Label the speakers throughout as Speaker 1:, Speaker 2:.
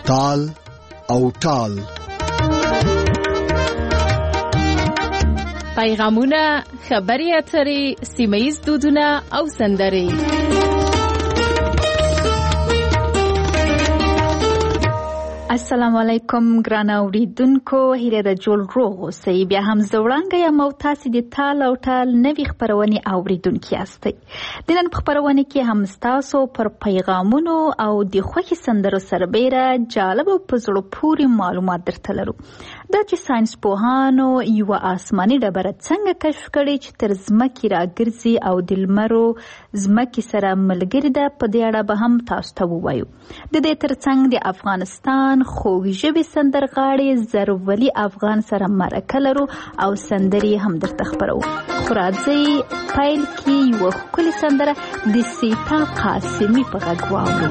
Speaker 1: تال او ټال.
Speaker 2: پیغامونه، خبري اترې، سیمه‌ییز دودونه او سندرې.
Speaker 3: السلام علیکم ګران اوریدونکو، هیله ده جوړ روغ اوسئ. بیا هم زه وړانګه یم او تاسې د تال او ټال نوې خپرونې اوریدونکي یاستئ. د نن په خپرونه کې هم ستاسو پر پیغامونو او د خوښې سندرو سربیره جالب او په زړه پورې معلومات درته لرو. دا چې ساینس پوهانو یوه آسماني ډبره څنګه کشف کړې چې تر ځمکې راګرځي او د لمرو ځمکې سره ملګرې ده، په دې اړه به هم تاسو ته ووایو. د دې ترڅنګ د افغانستان خوږ ژبې سندرغاړي زرولي افغان سره مرکه لرو او سندرې هم درته خپرو. خو راځئ پیل کې یوه ښکلې سندره د سیتا قاسمي په غږ واورو.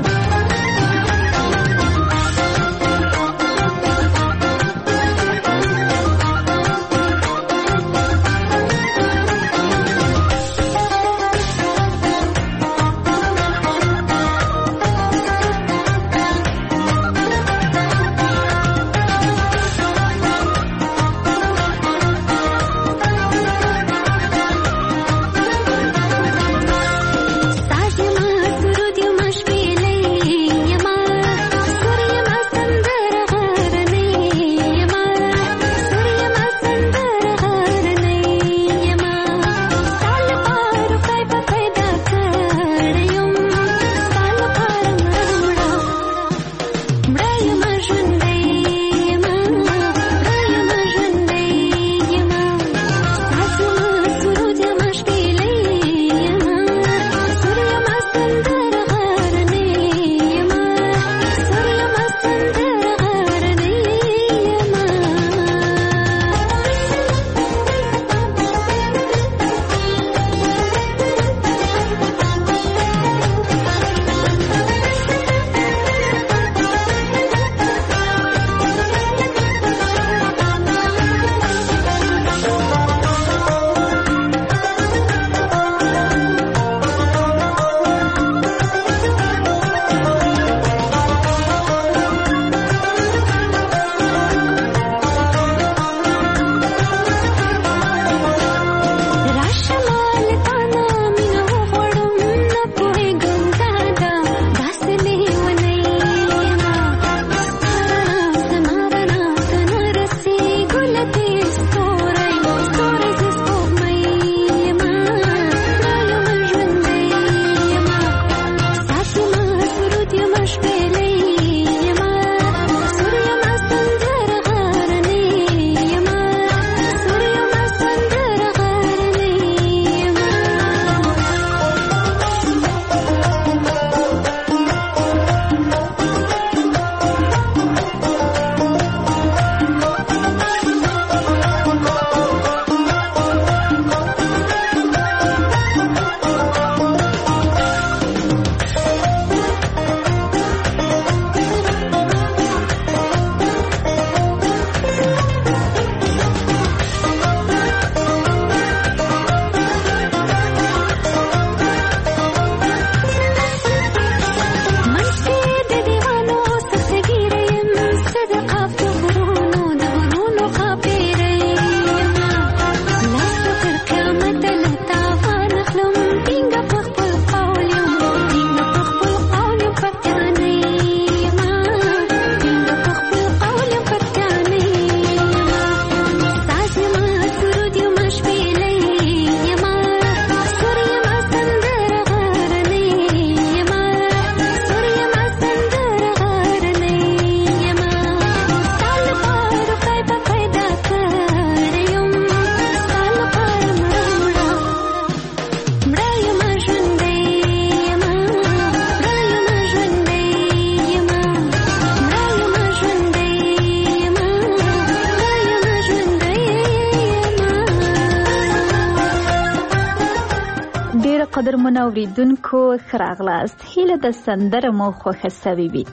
Speaker 3: قدرمن اوریدونکو ښه راغلاست. هیله د سندره مو خوښه سوې وي.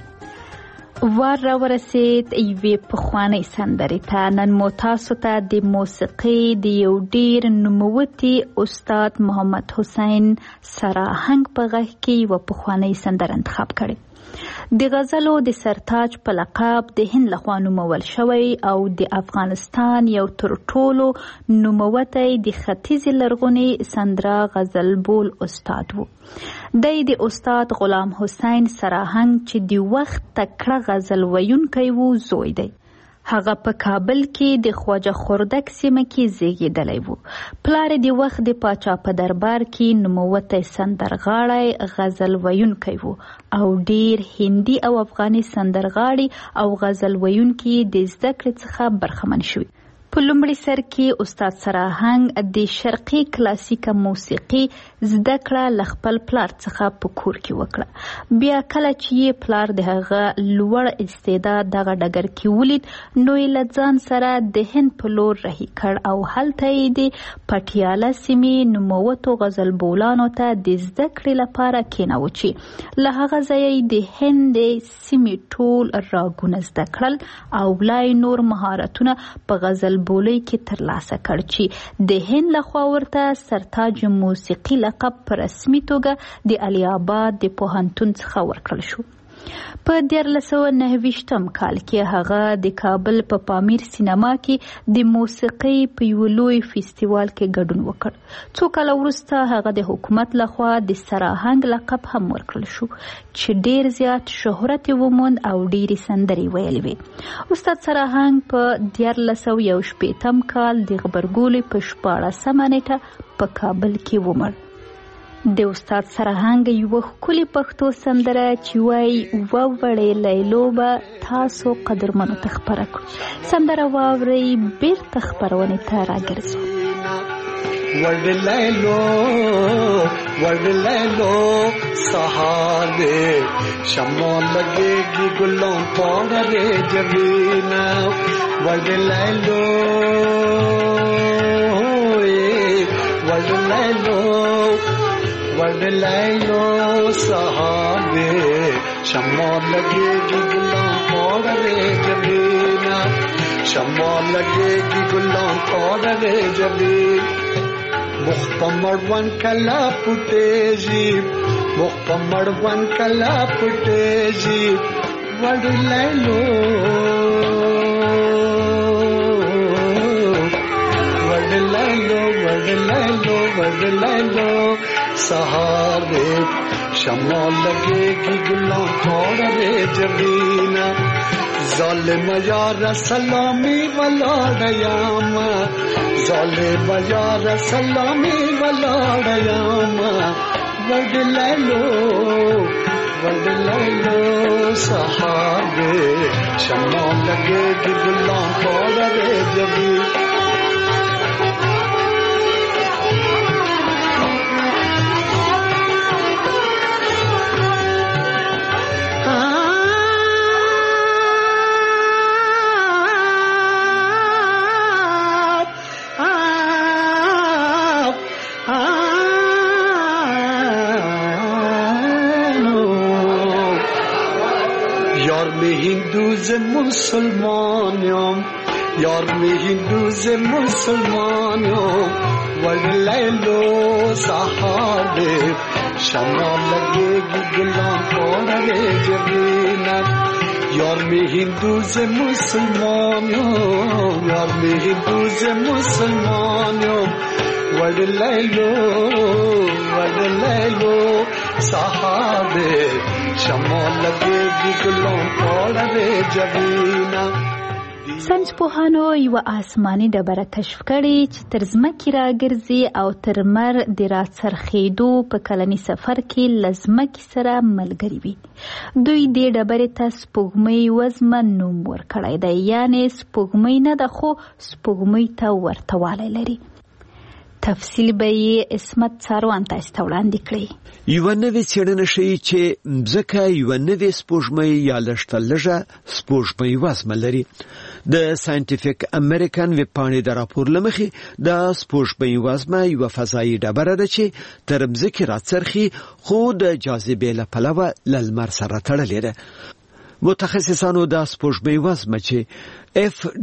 Speaker 3: وار را ورسید یوې پخوانۍ سندرې ته. نن مو تاسو ته د موسیقۍ د یو ډیر نوموتی استاد محمد حسین سراهنګ په غږ کې یوه پخوانۍ سندره انتخاب کړې. د غزلو د سرتاج په لقب د هند لخوا نومول شوی او د افغانستان یو تر ټولو نوموتی د ختیځې لرغونې سندره غزل بول استاد و. دی د استاد غلام حسین سراهنګ چې د وخت تکړه غزل ویونکی و زوی دی. هغه په کابل کې د خواجه خردک سیمه کې زیږیدلی و. پلار د وخت د پاچا په دربار کې نوموتی سندرغاړی غزل ویونکی و او ډیر هندي او افغاني سندرغاړي او غزل ویونکي د زده کړې څخه برخمن شوي. په لومړي سر کې استاد سراهنګ د شرقي کلاسیکه موسیقي زده کړه له خپل پلار څخه په کور کې وکړه. بیا کله چې یې پلار د هغه لوړ استعداد دغه ډګر کې ولید نو یې له ځان سره د هند په لور رهي کړ او هلته یې د پټیاله سیمې نوموتو غزل بولانو ته د زده کړې لپاره کېناوه چې له هغه ځایه یې د هند د سیمې ټول راګونه زده کړل او لا نور مهارتونه په غزل بولۍ کې ترلاسه کړ چې د هند لخوا ورته سرتاج موسیقي لقب په رسمي توګه د علي آباد د پوهنتون څخه ورکړل شو. په 1929 کال کې هغه د کابل په پامیر سینما کې د موسیقۍ په یو لوی فیستیوال کې ګډون وکړ. څو کاله وروسته هغه د حکومت لخوا د سراهنګ لقب هم ورکړل شو چې ډیر زیات شهرت وموند او ډیرې سندرې ویلې وې. استاد سراهنګ په 1918 کال د غبرګولي په 14 نیټه په کابل کې ومړ. د استاد سراهنګ یو ښکلي پښتو سندره چې وایي ووړې لیلو به تاسو قدرمنو ته خپره کړو. سندره واورئ بیرته خپرونې ته راګرځو.
Speaker 1: वड़ ले लो सहारे शम्मा लगेगी गुलों पर रे जबीना वड़ ले लो वड़ ले लो सहारे शम्मा लगेगी गुलों पर रे जबीना शम्मा लगेगी गुलों पर रे जबीना मुख्तमरवन कला पुटेजी मुख्तमरवन कला पुटेजी वड़ ले लो वड़ ले लो वड़ ले लो वड़ ले लो सहारे शम्मा लगेगी गुलों थोड़ा रे जबीना ज़ालिम यार सलामी वाला डयामा ज़ालिम यार सलामी वाला डयामा वड़ ले लो सहारे शम्मा लगेगी गुलां थोड़ा रे जबीना मुसलमानों यार में हिंदू से मुसलमानों वड़ ले लो सहारे शम्मा लगेगी गुलां थोड़ा रे जबीना यार में हिंदू से मुसलमानों यार में हिंदू से मुसलमानों वड़ ले लो सहारे शम्मा लगेगी गुलों थोड़ा रे जबीना.
Speaker 3: ساینسپوهانو یو آسماني ډبره کشف کړې چې تر ځمکې راګرځي او تر لمر د راڅرخېدو په کلني سفر کې له ځمکې سره ملګري وي. دوی دې ډبرې ته سپوږمۍ وزمه نوم ورکړی دی، یعنې سپوږمۍ نه ده خو سپوږمۍ ته ورته والی لري. تفصیل به یې عصمت څاروان تاسو ته وړاندې کړي.
Speaker 4: یوه نوې څېړنه ښیي چې مځکه یوه نوې سپوږمۍ یا لږ تر لږه سپوږمۍ وزمه لري. د ساینټیفیک امریکن ویبپاڼې د راپور له مخې د سپوږمۍ وزمه یوه فضایي ډبره ده چې تر مځکې راڅرخي خو د جاذبې له پلوه له لمر سره تړلې ده. متخصصانو د سپوږمۍ وزمه چې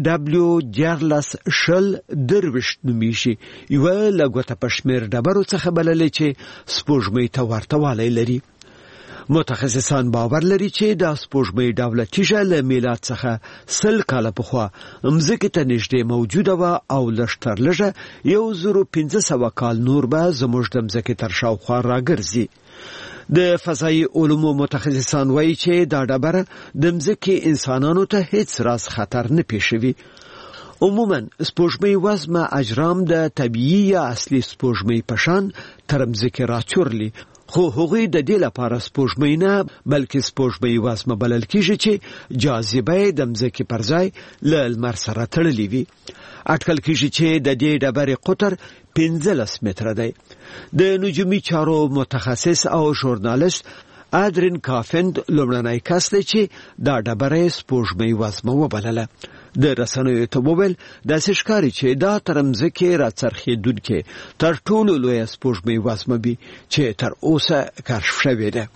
Speaker 4: FW14 نومیږي یوه له ګوته په شمېر ډبرو څخه بللې چې سپوږمۍ ته ورته والی لري. متخصصان باور لري چې د سپوږمۍ ډوله تیږه له میلاد څخه 100 کاله پخوا مځکې ته نږدې موجوده وه او لږترلږه 1500 کال نور به زموږ د مځکې تر شاوخوا راګرځي. د فضایي علومو متخصصان وایي چې دا ډبره د مځکې انسانانو ته هیڅ راز خطر نه پیښوي. عموما سپوږمۍ وزمه اجرام د طبیعي یا اصلي سپوږمۍ په شان تر مځکې راچورلي، خو هغوی د دې لپاره سپوږمۍ نه بلکې سپوږمۍ وزمه بلل کیږي چې جاذبه د مځکې پر ځای له لمر سره تړلې وي. اټکل کیږي چې د دې ډبرې قطر 15 متره دی. د نجومي چارو متخصص او ژورنالیست ادرین کافند لومړنی کس دی چې دا ډبره سپوږمۍ وزمه وبلله. د رسنیو ته وویل داسې ښکاري چې دا تر مځکې راڅرخېدونکې تر ټولو لویه سپوږمۍ وزمه وي چې تر اوسه کشف شوې ده.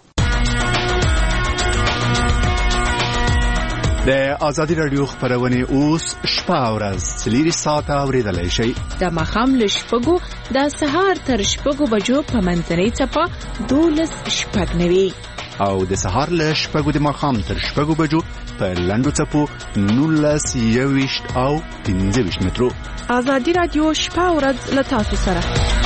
Speaker 5: د آزادي رادیو خبرونه اوس شپه او ورځ 4 ساعته اوریدلای شئ.
Speaker 2: د ماښام له 6 د سهار تر 6 بجو په منځنۍ څپه 12:09
Speaker 5: او د سهار له 6 د ماښام تر 6 بجو په لنډو څپو 19:20 او 15 مترو.
Speaker 2: آزادي رادیو شپه او ورځ له تاسو سره.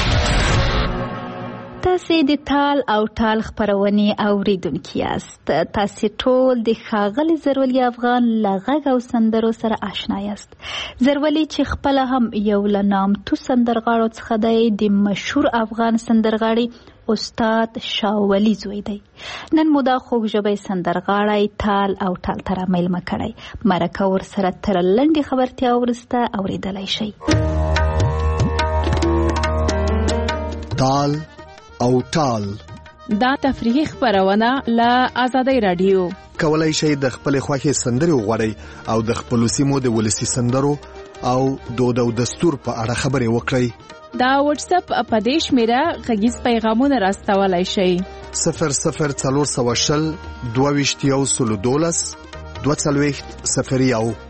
Speaker 3: تاسو د تال او ټال خبرونه اوریدونکي یاست. تاسو ټول د ښاغلي زرولي افغان لغږ او سندرو سره آشنا یاست. زرولي چې خپل هم یو لنامتو سندرغاړو څخه دی، د مشهور افغان سندرغاړي استاد شاولی زوی دی. نن مو دا خوږ ژبی سندرغاړی تال او ټال تر میلمه کړی. مرکه ورسره تر لنډې خبرتیا وروسته اوریدلی شئ.
Speaker 1: تال او ټال
Speaker 2: دا تفریحي خبرونه له آزادۍ رادیو.
Speaker 6: کولای شئ د خپل خوښې سندرې وغواړئ او د خپل سیمو د ولسی سندرو او دود او دستور په اړه خبرې وکړئ.
Speaker 2: دا واتس اپ په دې شمیره غږیز پیغامونه راستولای شئ.
Speaker 6: 00420 22 22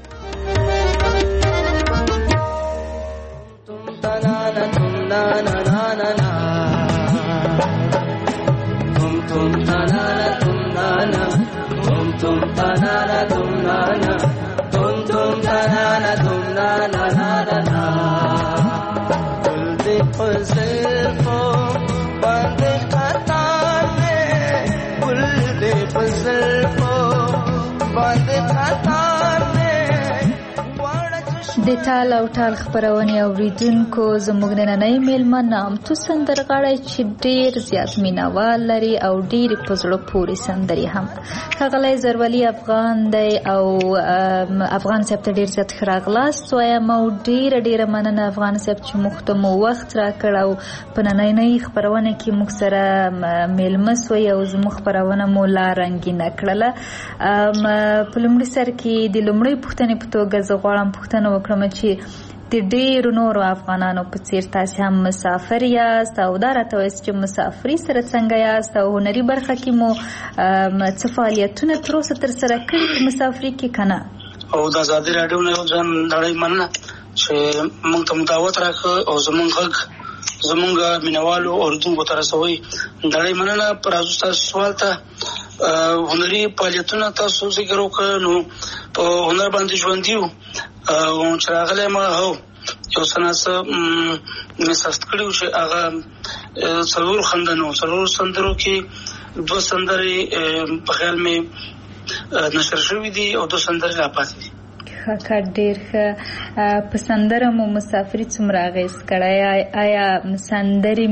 Speaker 3: د تال او ټال خبرونه اوریدونکو زموږ نننۍ میلمه نامتو سندرغاړی چې ډیر زیات مینوال لري او ډیر په زړه پورې سندرې هم. ښاغلی زرولي افغان دی او افغان صاحب ته ډیر زیات ښه راغلاست وایم او ډیره مننه افغان صاحب چې موږ ته مو وخت راکړ او په نننۍ خبرونه کې موږ سره میلمه سوی او زموږ خبرونه مو لا رنګینه کړله. په لومړي سر کې د لومړۍ پوښتنې په توګه زه غواړم پوښتنه وکړم چې د ډیرو نورو افغانانو په څیر تاسو هم مسافر یاست او دا راته وایي چې مسافري سره څنګه یاست او هنري برخه کې مو څه فعالیتونه تر اوسه ترسره کړي په مسافري کې که نه؟
Speaker 7: او د آزادي راډیو نه یو ځان نړۍ مننه چې موږ ته دعوت راکړه او زموږ غږ زموږ مینوالو اوریدونکو ته رسوي. نړۍ مننه. پر تاسو سوال ته هنري فعالیتونه تاسو ذکر وکړ، نو په هنر باندې ژوند یو او چې راغلی ما هو یو سناسه مسافت کړی چې هغه څلور خندنو څلور سندرو کې 2 سندرې په خیال مې نشر شوي دي او 2 سندرې لا پاتې دي.
Speaker 3: ښه ډېر ښه. په سندره مو مسافري څومره اغېز کړی؟ آیا سندرې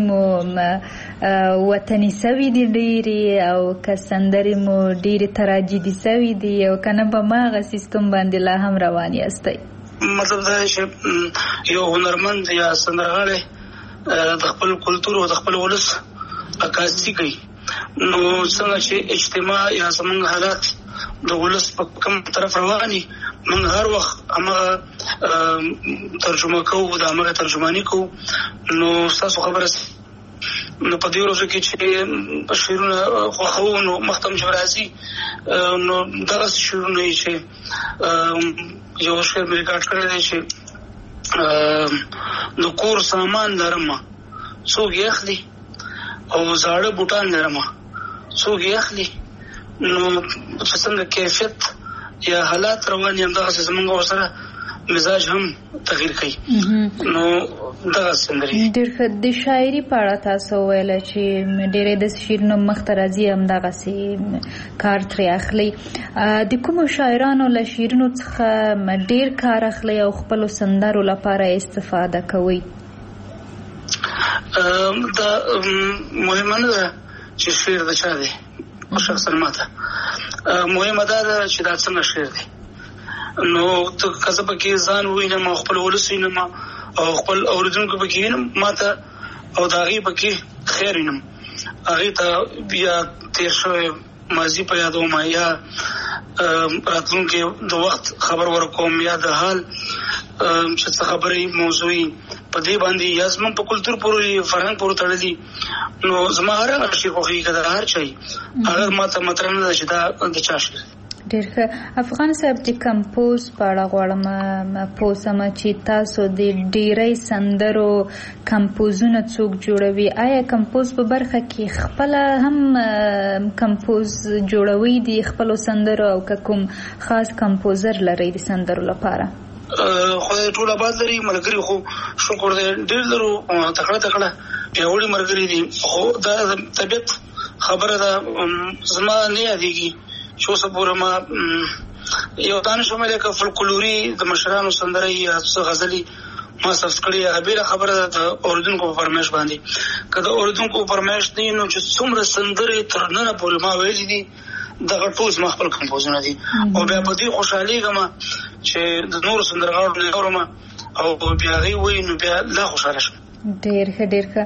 Speaker 3: مو وطني سوي دي ډېرې او که سندرې مو ډېرې تراجیدي سوي دي او که نه په هماغه سیستم باندې لا هم روان یاستئ؟
Speaker 7: مطلب دا چې یو هنرمند یا سندرغاړی د خپل کلتور او د خپل ولس عکاسي کوي، نو څنګه چې اجتماع یا زموږ حالات د ولس په کوم طرف رواني موږ هر وخت هغه ترجمه کوو، د هغه ترجمانی کوو. نو تاسو خبره نو په دې ورځو کې چې شعرونه خوښو نو مختم جبرازي نو دغه شعرونه چې یو شعر مې ریکارډ کړی دی چې د کور سامان لرم څوک یې اخلي او زاړه بوټان لرم څوک یې اخلي نو څنګه کیفیت یا حالات روان یم دغه زمونږ ورسره مزاج هم تغییر کوي. نو دغه سندري
Speaker 3: د شاعري په اړه تاسو ویل چې ډېرې د شعرونو مخته راځي هم دغسې کار ترې اخلي. د کومو شاعرانو له شعرونو څخه ډېر کار اخلي او خپلو سندرو لپاره استفاده کوئ؟
Speaker 7: دا مهمه نه ده چې شعر د چا دی شخصا ماته مهمه ده چې دا څنګه شعر دی. نو که زه پکې ځان ووینم او خپل ولس وینم او خپل اورېدونکو پکې وینم ماته او د هغې پکې خیر وینم هغې ته یا تېر شوی ماضي په یادوم یا راتلونکي د وخت خبر ورکوم یا د حال چې څه خبرې موضوعي په دې باندې یا زموږ په کلتور پورې فرهنګ پورې تړلي نو زما هر شي خوښېږي که د هر چا وي هغه ماته مطرح نه ده چې دا د چا شعر.
Speaker 3: ډېر ښه. افغان صاحب د کمپوز په اړه غواړم پوه سم چې تاسو د ډېرۍ سندرو کمپوزونه څوک جوړوي؟ آیا کمپوز په برخه کې خپله هم کمپوز جوړوي د خپلو سندرو او که کوم خاص کمپوزر لرئ د سندرو لپاره؟
Speaker 7: خدای ټول آباد لري ملګري خو شکر دی ډېر لرو تکړه پیاوړي ملګري دي خو دا طبیعت خبره ده زما نه یادېږي چې اوسه پورې ما یو دانه شوم لکه فلکلوري د مشرانو سندره یا څه غزلي ما ثبت کړي هغه بېله خبره ده د اورېدونکو په فرمایش باندې که د اورېدونکو په فرمایش نه وي نو چې څومره سندرې تر ننه پورې ما ویلي دي دغه ټول زما خپل کمپوزونه دي او بیا په دې خوشحالېږم چې د نورو سندرغاړو نه اورم او بیا هغې وایي نو بیا لا خوشحاله شم.
Speaker 3: ډېر ښه ډېر ښه.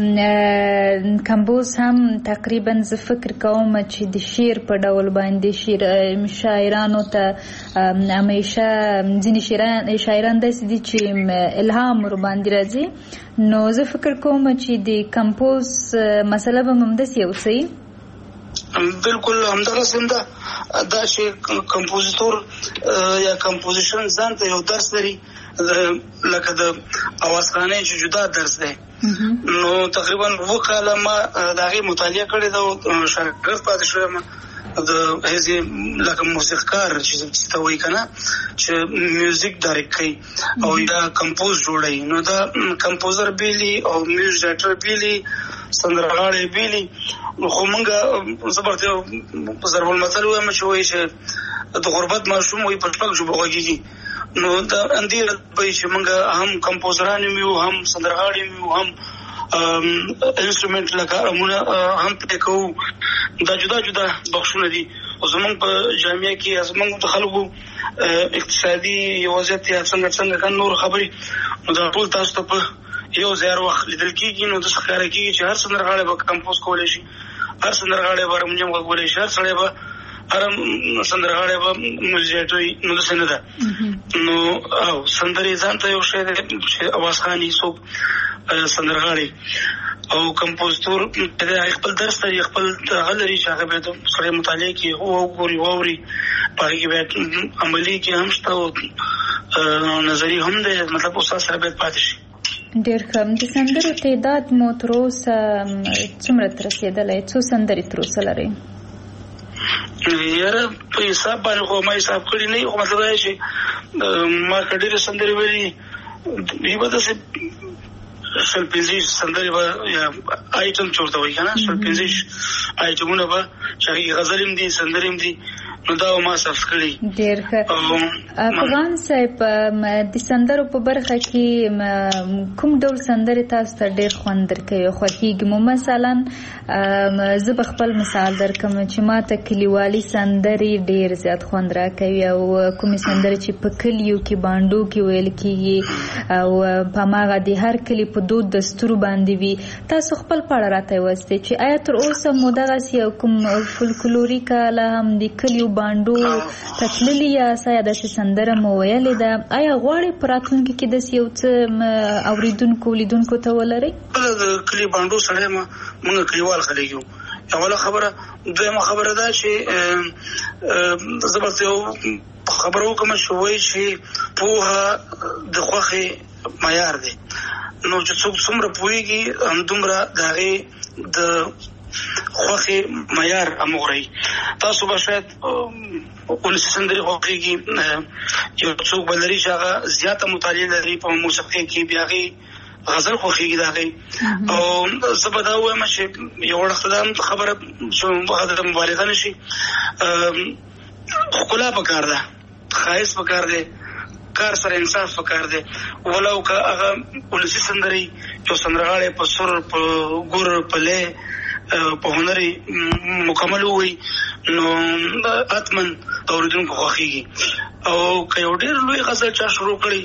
Speaker 3: کمپوز هم تقریبا زه فکر کوم چې د شعر په ډول باندې شاعرانو ته همیشه ځینې شاعران داسې دي چې الهام ورباندې راځي نو زه فکر کوم چې د کمپوز مسله به همداسې اوسئ.
Speaker 7: بالکل همدغسې هم ده دا چې کمپوزیتور یا کمپوزیشن ځان ته یو درس لري لکه د اوازخانۍ چې جدا درس دی نو تقریبا 2 کاله ما د هغې مطالعه کړې ده او شاګرد پاتې شوی یم د هغې لکه موسیقار چې ته وایي که نه چې میوزیک ډایرکټ کوي او یا کمپوز جوړوي نو دا کمپوزر بیلي او میوزیک ډایرکټر بیلي سندرغاړی بیلي خو مونږ زه برته ضرب المثل وایم چې وایي چې د غربت ماشوم وایي په 6 ژبو غږېږي نو دا اندېره به چې مونږ هم کمپوزران یو هم سندرغاړي یو هم انسټرومنټ لکه امونه هم پلی کوو دا جدا جدا بخشونه دي او زمونږ په جامعه کې زمونږ د خلکو اقتصادي وضعیت یا څنګه که نور خبرې نو دا ټول تاسو ته په یو ځای هر وخت لیدل کېږي نو داسې ښکاره کېږي چې هر سندرغاړی به کمپوز کولی شي هر سندرغاړی به هارمونیم غږولی شي هر سړی به هر سندرغاړی به میوزیک وي نو داسې نه ده نو او سندرې ځان ته یو شی دی چې اوازخان یې څوک سندرغاړی او کمپوزیتور خپل درس لري خپل هغه لري چې هغه باید سړی مطالعه کړي وګوري واوري په هغې کې باید عملي کې هم شته او نظري هم دی مطلب استاد سره باید پاتې شي.
Speaker 3: ډېر ښه. د سندرو تعداد مو تر اوسه څومره ته رسېدلی؟ څو سندرې تر اوسه لرئ؟
Speaker 7: یاره په حساب باندې خو ما حساب کړي نه خو مطلب دا چې ما که ډېرې سندرې ویلي دوی به داسې 15 سندرې به یا آیټم چې ورته وایي که نه 15 آیټمونه به چې هغې غزل هم دي سندرې هم دي نو دا ما ثبت کړي.
Speaker 3: ډېر ښه. افغان صاحب د سندرو په برخه کې کوم ډول سندرې تاسو ته ډېر خوند درکوي خوښېږي مو؟ مثلا زه به خپل مثال درکړم چې ما ته کلیوالي سندرې ډېر زیات خوند راکوي او کومې سندرې چې په کلیو کې بانډو کې ویل کېږي او په هماغه د هر کلي په دود دستورو باندې وي. تاسو خپل په اړه راته ووایئ چې آیا تر اوسه مو دغسې یو کوم فولکلوریک آله هم د کلیو بانډو تتللي یا سایه داسې سندره مو ویلې ده؟ آیا غواړئ په راتلونکي کې داسې یو څه اورېدونکو لیدونکو ته ولرئ؟
Speaker 7: د کلي بانډو سړی موږ کلیوال خلک یو اوله خبره. دویمه خبره ده چې زه به یو خبره وکړم چې وایي چې پوهه د خوښې معیار دی نو چې څوک څومره پوهېږي همدومره د هغې د خوخي معیار امغوري تاسو به شاید ولسی سندري خوخيږي یو څوک بلري چې هغه زیاته مطالعه لري په موسیقي کې بیاغي غزل خوخيږي داغي او زبدا وایم چې یو وخت دا خبره چې هغه مبالغه نشي خلا پکار ده خایس پکار ده کار سره انصاف پکار دی ولو که هغه ولسی سندري یو سندرغاړي په سر په ګور په لې په هنري مکمل وي نو اتمن اوریدونکو خوخيږي او که یو ډېر لوی غزل چا شروع کړي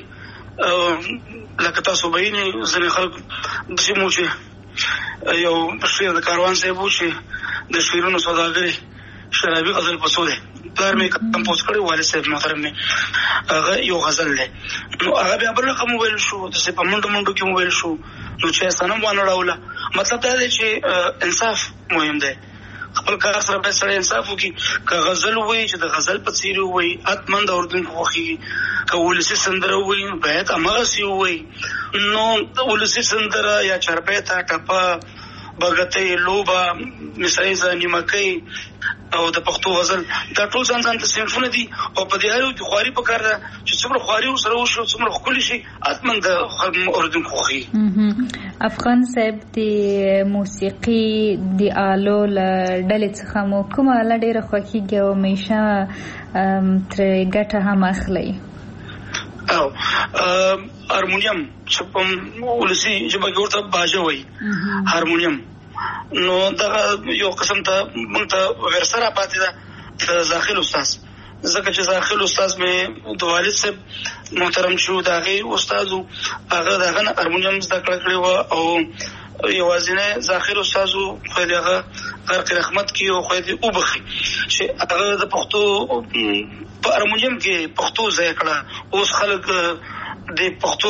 Speaker 7: لکه تاسو بینه ځنې خلک چې مو چې یو شعر د کاروان صاحب چې د شعرونو سوداګري شرابي غزل پسوده پلار مې کمپوز کړی والد صاحب محترم مې هغه یو غزل دی نو هغه بیا بل رقم ویل شو د څه په منډو کې ویل شو نو چې سنم وانه راوله مطلب دا دی چې انصاف مهم دی خپل کار سره به سره انصاف وکړي که غزل وایي چې د غزل په څیر وایي اتمن د اردوونکو خوښي که ولسی سندره وایي باید هماغسې وایي نو ولسی سندره یا چربیته ټپه بغتې لوبه مسایزه نیمکۍ او د پښتو غزل دا ټول ځان ته صنفونه دي او په دې اړه کې خواري پکار ده چې څومره خواري سره وشو څومره خولي شي اتمن د اردن خوخي
Speaker 3: افغان صاحب د موسیقي د آلو ډلې څخه مو کومه آله ډېره خوښیږي او همیشه ترې ګټه هم اخلئ
Speaker 7: او هارمونیم چې په ولسی ژبه کې ورته باجه وایي هارمونیم نو دا یو قسم ته موږ ته ورسره پاتې ده داخل استاد ځکه چې داخل استاد مې د والد صاحب محترم شو داغه استادو هغه دغه هارمونیم زده کړی و او یوازینه داخل استادو خو دغه غرق رحمت کې او خو دې وبخي چې هغه د پښتو په هارمونیم کې پښتو ځای کړه اوس خلک د پښتو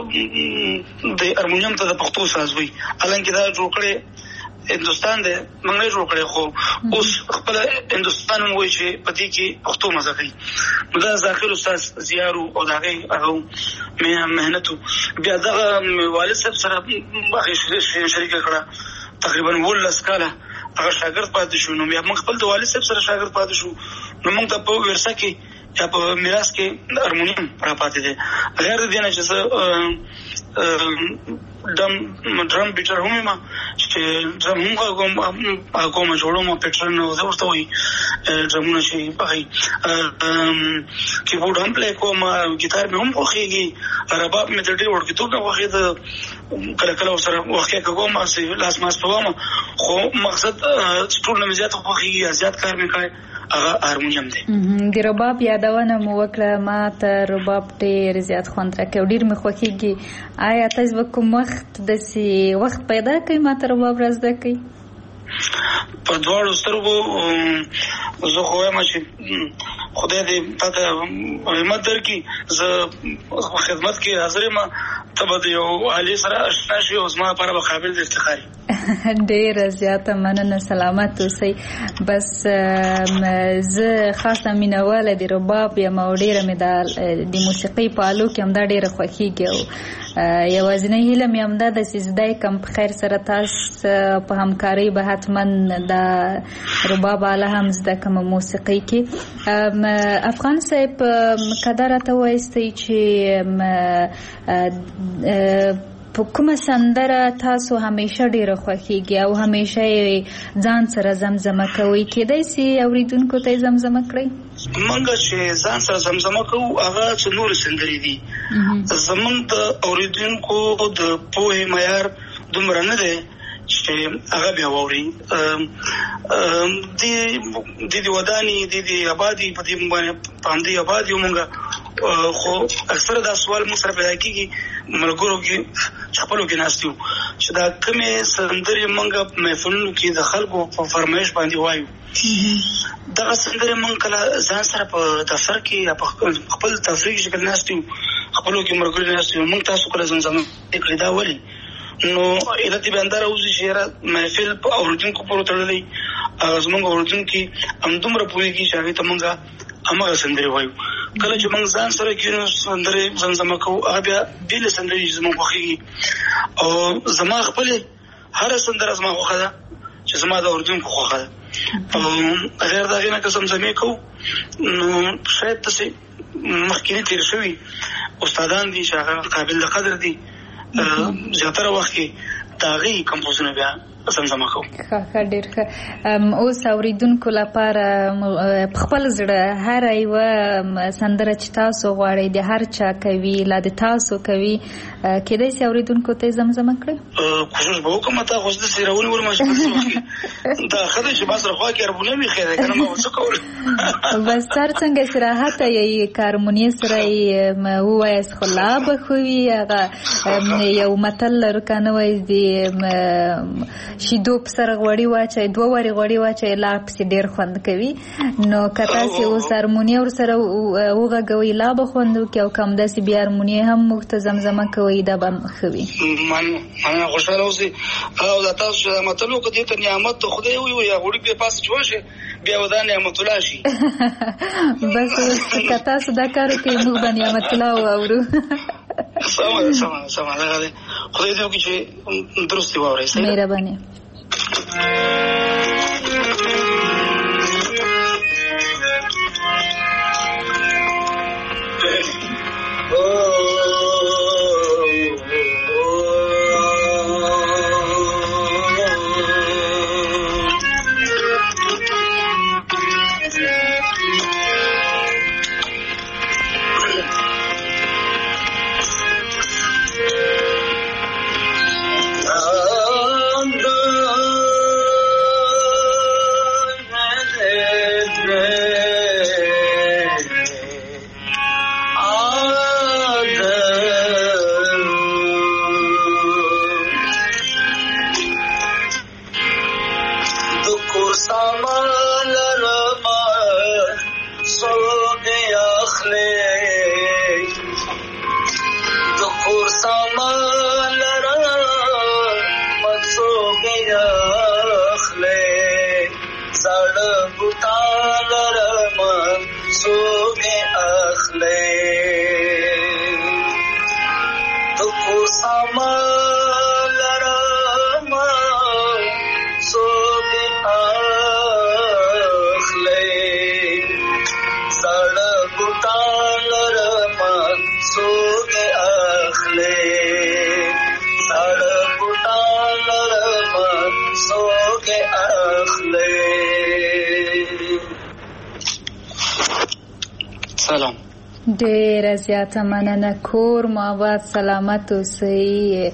Speaker 7: د هارمونیم ته د پښتو ساز وي الانکه دا جوړ کړي هندستان دې موږ نه جوړ کړی خو اوس خپل هندستان وایي چې پدې کې پښتو مزه کوي نو دا داخل استاد زیارو او دغه هغه مهنتو بیا دغه والد صاحب سره شریک کړه تقریبا 12 کاله هغه شاګرد پاتې شو نو بیا موږ خپل د والد صاحب سره شاګرد پاتې شو نو موږ ته په ورثه کې یا په میراث کې هارمونیم را پاتې دي غیر دې نه چې ډرم بیټر هم ما چې ډرم هم کوم جوړوم پټرن نو ورته وي ډرمونه شي پای کیبورډ هم پلی کوم ګیټار مې هم خوښيږي رباب مې ډېر ورکیته نو خوښي کله کله سره وخت کوم چې لاس ماس پوام خو مقصد ټول نه زیات خوښيږي زیات کار مې کوي هغه هارمونیم دی
Speaker 3: د رباب یادونه مو وکړه ما ته رباب ډېر زیات خوند راکوي ډېر مې خوښیږي آیا تاسو به کوم وخت داسې وخت پیدا کوئ ما ته رباب را زده کوي
Speaker 7: په دواړو سترګو زه خو وایم چې خدای دې تاته همت درکړي زه خدمت کې حاضر یم ته به د یو علي سره اشنا شي او زما لپاره به قابل د افتخاري
Speaker 3: ډېره زیاته مننه سلامت اوسئ بس زه خاصه مینهواله د رباب یم او ډېره مې د موسیقۍ په آلو کې همدا ډېره خوښیږي او یوازینۍ هیله مې همدا ده چې زده یې کړم په خیر سره تاسو په همکارۍ به حتما د رباب آله هم زده کړم موسیقۍ کې افغان صاحب که دا راته ووایستئ چې په کومه سندره تاسو همیشه ډیره خوښیږي او همیشه ځان سره زمزمه کوئ کېدای شي اوریدونکو ته زمزمه کړئ
Speaker 7: موږ چې ځان سره زمزمه کوو هغه څه نور سندرې دي زموږ د اوریدونکو د پوهې معیار دومره نه دی چې هغه بیا واوري د وداني د آبادی په دې باندې باندې آبادی موږ خو اکثره دا سوال مو سره پیدا کیږي ملګرو کې خپلو کې ناستیو چې دا کومه سندرې موږ محفلونو کې د خلکو په فرمایش باندې وایو دا سندرې موږ کله ځان سره په دفتر کې یا په خپل تفریح شکل ناستیو خپلو کې ملګرو ناستیو موږ تاسو کله زمزمه کړی دا ولي نو علت بیاندار اوسې چې محفل په اوریدونکو پورې تړلې زموږ اوریدونکو هم دومره پوهیږي چې هغه ته موږ همغه سندرې وایو کله چې موږ ځان سره کینو سندرې زمزمه کوو هغه بیا بیل سندرې زموږ خوښیږي او زما خپل هر سندره زما خوښه ده چې زما د اردن کو خوخه غیر دا غینه قسم زمې کو نو شاید تاسو مخکې تیر شوی استادان دي چې قابل قدر دي زیاتره وخت کې داغي کمپوزونه بیا سمزما کو.
Speaker 3: ښه ډېر ښه. اوس اوریدونکو لپاره خپل زړه هر یوه سندره چې تاسو غواړئ د هر چا کوي لا د تاسو کوي کېدای شي اوریدونکو ته زمزمه کړئ؟
Speaker 7: کوشش به وکړم ته خو زه سیرونې ورم چې دا ښه دی چې ما سره خوا کې هارمونیم وي خیر دی که نه ما څه کول.
Speaker 3: بس هر څنګه استراحت یې که هارمونیم سره یې ووایاست خو لا به ښه وي. هغه یو متل لرو که نه وایي د شیدو په سره غوړي واچوئ 2 وارې غوړي واچوئ لا پسې ډېر خوند کوي. نو که تاسې اوس هارمونیه ورسره وغږوئ لا به خوند وکړي او که همداسې بیا هارمونیه هم موږ ته زمزمه کوئ دا به ښه وي.
Speaker 7: مننه خوشحاله اوسئ. او دا تاسو چې متل وکړه دې ته نعمت د خدای وي یا غوړي بیا پاسه چې وشي بیا به دا نعمت الله شي.
Speaker 3: بس اوس که تاسو دا کار وکړئ موږ به نعمت الله واورو.
Speaker 7: سمه ده خدای دې وکړي چې درست واورئ.
Speaker 3: مهرباني. ډېره زیاته مننه. کور مو آباد سلامت اوسئ.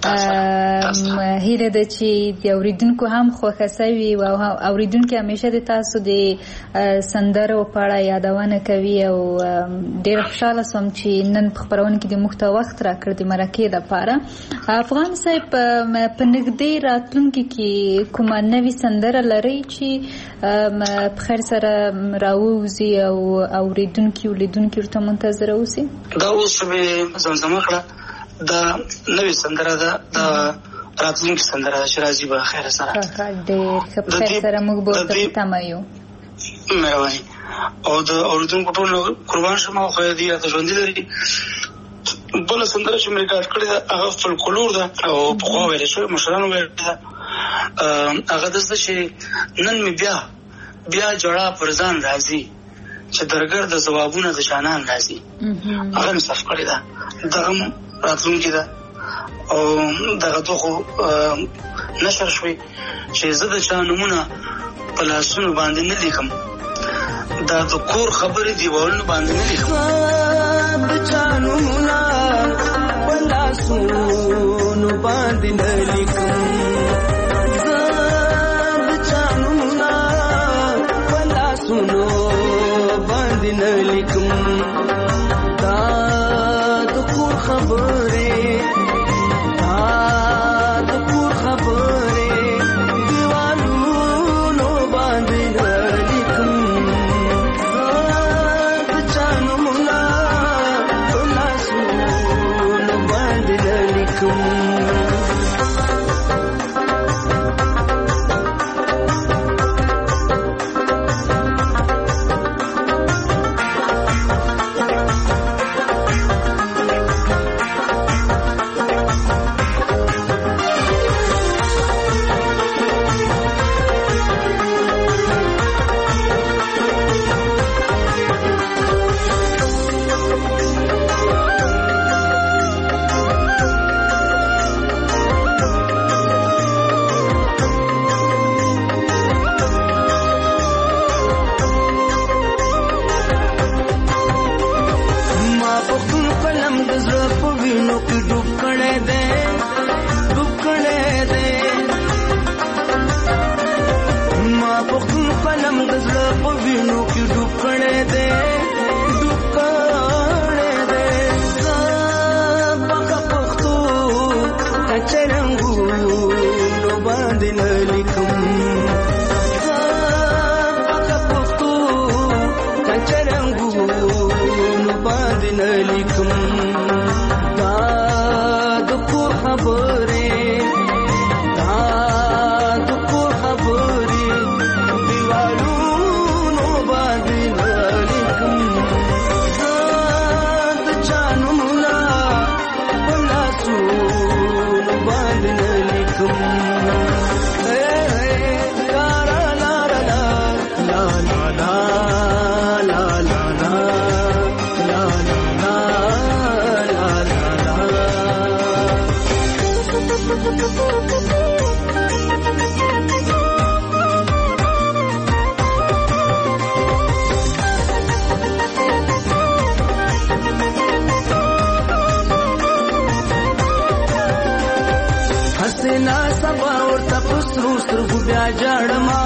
Speaker 3: هیله ده چې د اوریدونکو هم خوښه سوي او اوریدونکي همیشه د تاسو د سندرو په اړه یادونه کوي او ډېر خوشحاله سوم چې نن په خپرونه کې د موږ ته وخت راکړ د مرکې دپاره. افغان صاحب په نږدې راتلونکي کې کومه نوې سندره لرئ چې په خیر سره راووځي او اوریدونکي ولیدونکي ورته منتظره اوسي؟
Speaker 7: دا اوس مې زمزمه کړه دا نوې سندره ده د راتلونکي سندره ده چې راځي به خیر سره.
Speaker 3: ډېر ښه په خیر سره موږ به ورته په تمه یو.
Speaker 7: مهرباني. او د اورېدونکو ټول قربان شم او خدای دې راته ژوندي لري. بله سندره چې مې ریکارډ کړې ده هغه فولکلور ده او پخوا ویلې شوې مشرانو ویلې ده. هغه داسې ده چې نن مې بیا جړه پر ځان راځي چې درګر د ځوابونه د جانان راځي. هغه مې صرف کړې ده. دغه راتلونکي ده او دغه تو خو نشر شوي چې زه د چا نومونه په لاسونو باندې نه لیکم. دا د کور خبرې دیوالونو باندې نه لیکم. د چا نومونه په لاسونو باندې نه لیکم. د چا نومونه په لاسونو باندې نه لیکم.
Speaker 8: وینو کې ډوب کړې دې ما په خپل قلم د زړه په وینو کې ډوب کړې دې پخه پښتو کچرنګو نو باندې نه لیکم پخه پښتو کچرنګو نو باندې نه لیکم دا د کو خبره بیا جاړما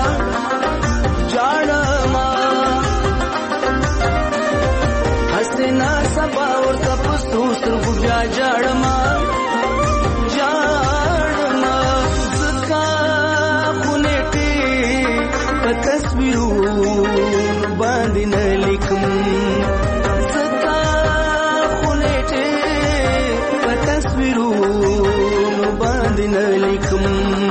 Speaker 8: حسنا سبا ورته پستو سترګو بیا جاړما زکا خونېټې په تصویرونو باندې نه لیکم زکا خونېټې په تصویرونو باندې نه لیکم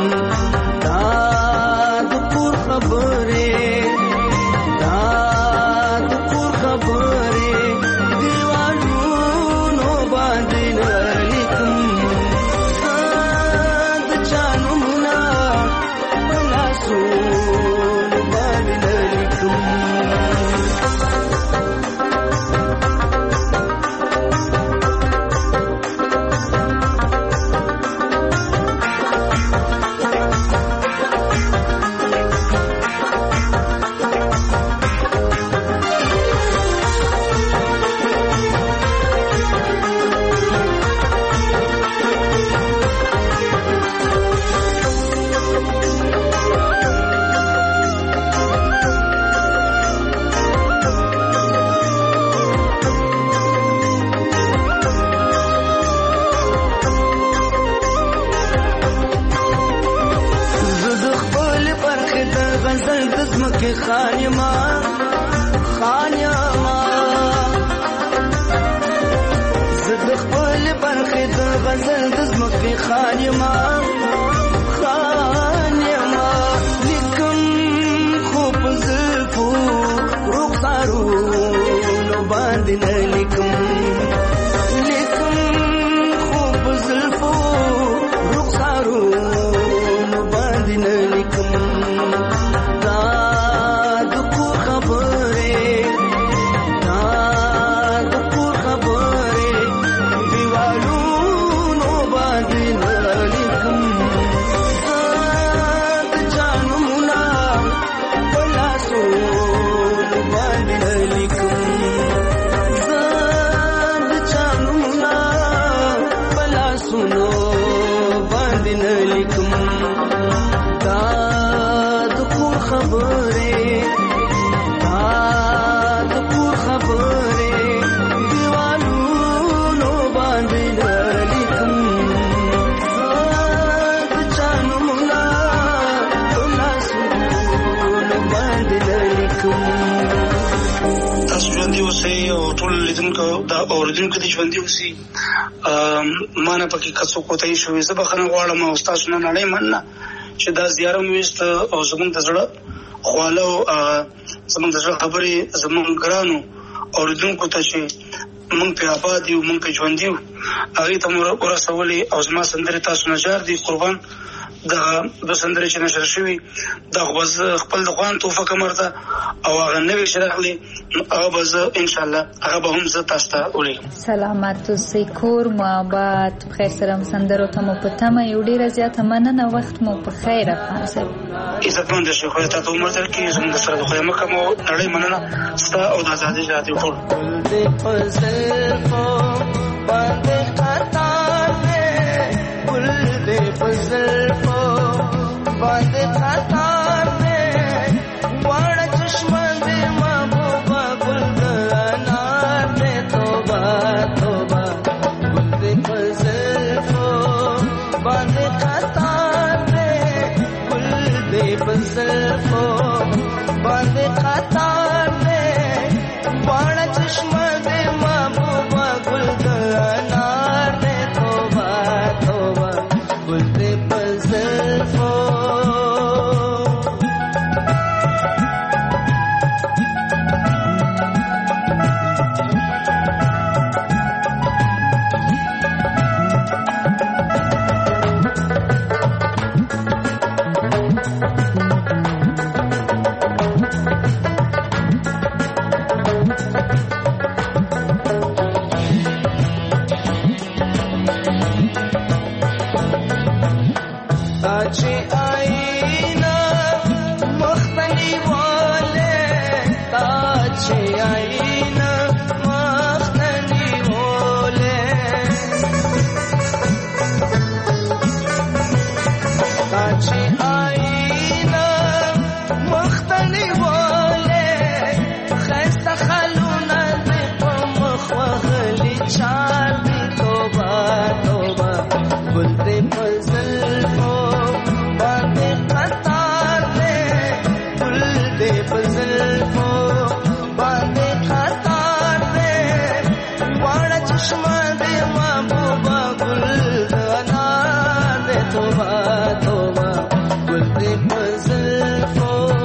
Speaker 7: اوردونکو د ژوندۍ اوسي مانه پکې کڅو کوتای شوې زه بخنه غواړم او تاسو نه نړۍ مننه چې دا زیارم وست او زمونږ د زړه خواله زمونږ د زړه خبرې زمونږ ګرانو اوردونکو ته چې مونږ په آباد یو مونږ په ژوندۍ یو هغه ته مور ورسولې او زما سندره تاسو نه جار دي قربان دا د سندره چې نشر شوی دا غوځ خپل د خوان توفه کمرته او هغه نوې شراغلي او بز ان شاء الله هغه به هم زه تاسو ته ولیکم.
Speaker 3: سلامات اوسئ کور مو آباد بخیر سره سندرو ته مو پتمه یو ډیره زیاته مننه وخت مو په خیر افغان صاحب
Speaker 7: عزتمند شي خو ته عمر درکې زموږ سره د خو مکه مو نړۍ مننه ستا او د ازادي رادیو ټول
Speaker 8: باندې قطار دې ګل دې پزلفو باندې قطار دې واړه چشمه دې محبوبا ګل د انار دې توبه توبه ګل دې پزلفو باندې قطار دې ګل دې پزلفو باندې قطار دې واړه چشمه دې محبوبا ګل د انار دې توبه توبه ګل دې پزلفو چې آئینه مختنی والے تا چې آئینه مختنی والے تا چې آئینه مختنی والے خسته خلونه دې په مخ وغلي چار دې توبه توبه ګل دې په زلفو قطار دے گل دے بزلفو باندے قطار دے واڑا چشمہ دے محبوبا گل انار دے توبہ توبہ گل دے بزلفو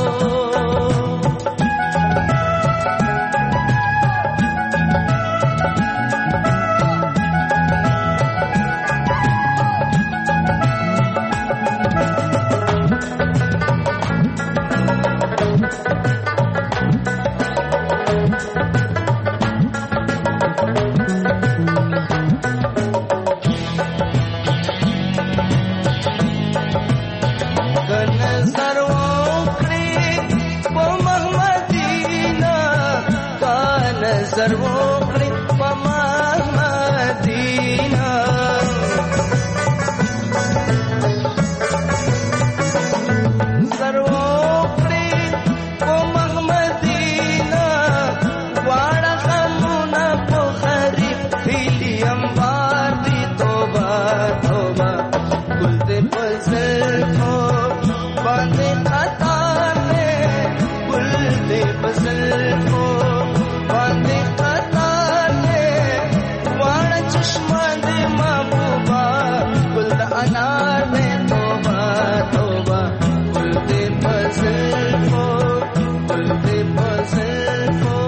Speaker 8: زروقري پما مدینہ زروقري پما مدینہ واړه غمونه په غریب هیلی انبار دی توبه توبه ګل دې په زلفو باندې قطار دې ګل دې په زلفو باندې قطار دې واړه چشمه دې محبوبا ګل د انار دې توبه توبه ګل دې په زلفو ګل دې په زلفو.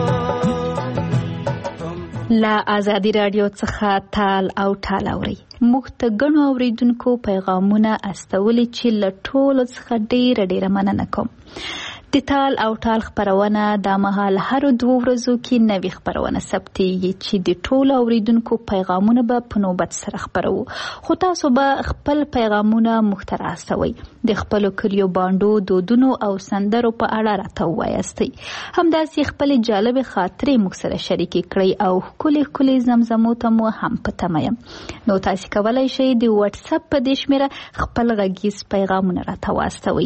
Speaker 3: لا آزادي رادیو څخه تال او ټال اوري موږ ته ګڼو اوریدونکو پیغامونه استولي چې له ټولو څخه ډیره مننه کوم. د تال او ټال خپرونه د مهال هر 2 ورځو کې نوې خپرونه ثبتېږي چې د ټولو اوریدونکو پیغامونه به په نوبت سره خپرو. خو تاسو به خپل پیغامونه موږ ته راستوئ. د خپلو کلیو بانډو دودونو او سندرو په اړه راته ووایاستئ. همداسې خپلې جالبې خاطرې موږ سره شریکې کړئ او ښکلې زمزمو ته مو هم په تمه یم. نو تاسو کولی شئ د واتس اپ په دې شمېره خپل غږیز پیغامونه راته واستوئ.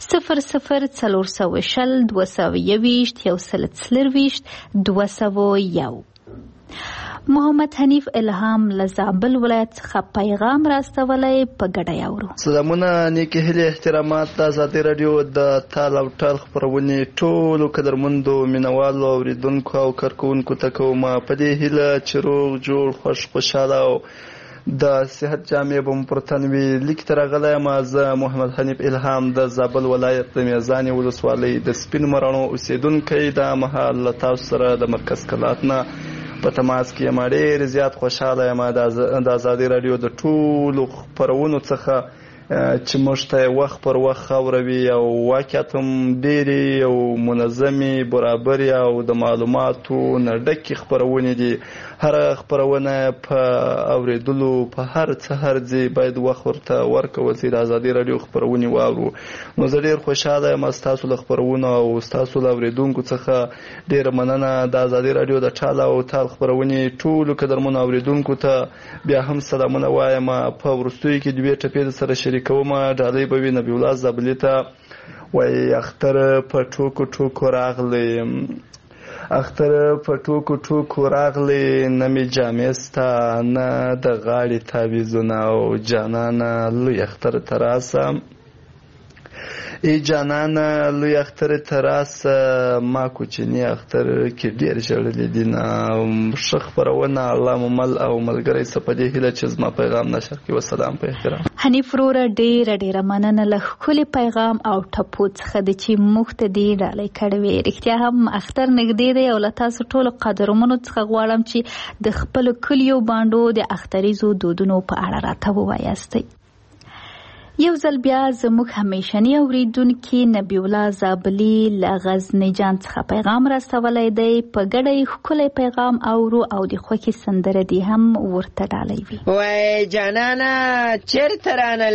Speaker 3: 004221 محمد حنیف الهام له زابل ولایت څخه پیغام راستولی په ګډه یاورو.
Speaker 9: سلامونه نیکې هیلې احترامات د ازادي راډیو د تال او ټال خپرونې ټولو قدرمندو مینوالو اوریدونکو او کارکوونکو ته کوم په دې هیله چې روغ جوړ خوشحاله او د صحت جامع به مو پر تن وي. لیک ته راغلی یم زه محمد حنیف الهام د زابل ولایت د میزانې ولسوالۍ د سپینو مراڼو اوسېدونکی دا مهال له تاسو سره د مرکز کلات نه په تماس کې یم. ډېر زیات خوشحاله یم د ازادي راډیو د ټولو خپرونو څخه چې موږ ته وخت پر وخت خاوروي او واقعیت هم ډېرې او منظمې برابرې او د معلوماتو نه ډکې خپرونې دي. هره خپرونه په اورېدلو په هر څه هر ځای باید وخت ورته ورکول شي. د ازادي راډیو خپرونې واورو. نو زه ډېر خوشحاله یم ستاسو له خپرونو او ستاسو له اورېدونکو څخه ډېره مننه. د ازادي راډیو د ټال او ټال خپرونې ټولو قدرمنو اورېدونکو ته بیا هم سلامونه وایم. په وروستیو کې دوې ټپې سره شریکوم. ډالۍ به وي نبي الله زابلي ته وایي اختر په ټوکو ټوکو راغلی، اختر په ټوکو ټوکو راغلی، نه مې جامې سته نه د غاړې تعویذونه او جانانه لوی اختر ته راسه. ای جانانه لوی اختر ته راسه، ما کوچني اختر کې ډېر ژړلي دي نه. ښه خپرونه الله ممل او ملګری څه په دې هیله چې زما پیغام نشر کړي. وسلام په احترام.
Speaker 3: حنیف وروره ډېره مننه له ښکلي پیغام او ټپو څخه د چې موږ ته دې ډالۍ کړې وې. رښتیا هم اختر نږدې دی او له تاسو ټولو قدرمنو څخه غواړم چې د خپلو کلیو بانډو د اختریزو دودونو په اړه راته ووایاستئ. یو ځل بیا زموږ همیشنی اوریدونکي نبی الله زابلي له غزني جان څخه پیغام راستولی دی. په ګډه یې ښکلی پیغام اورو او د خوښې سندره دې هم ورته ډالۍ وي.
Speaker 10: وای جانانه چېرته رانه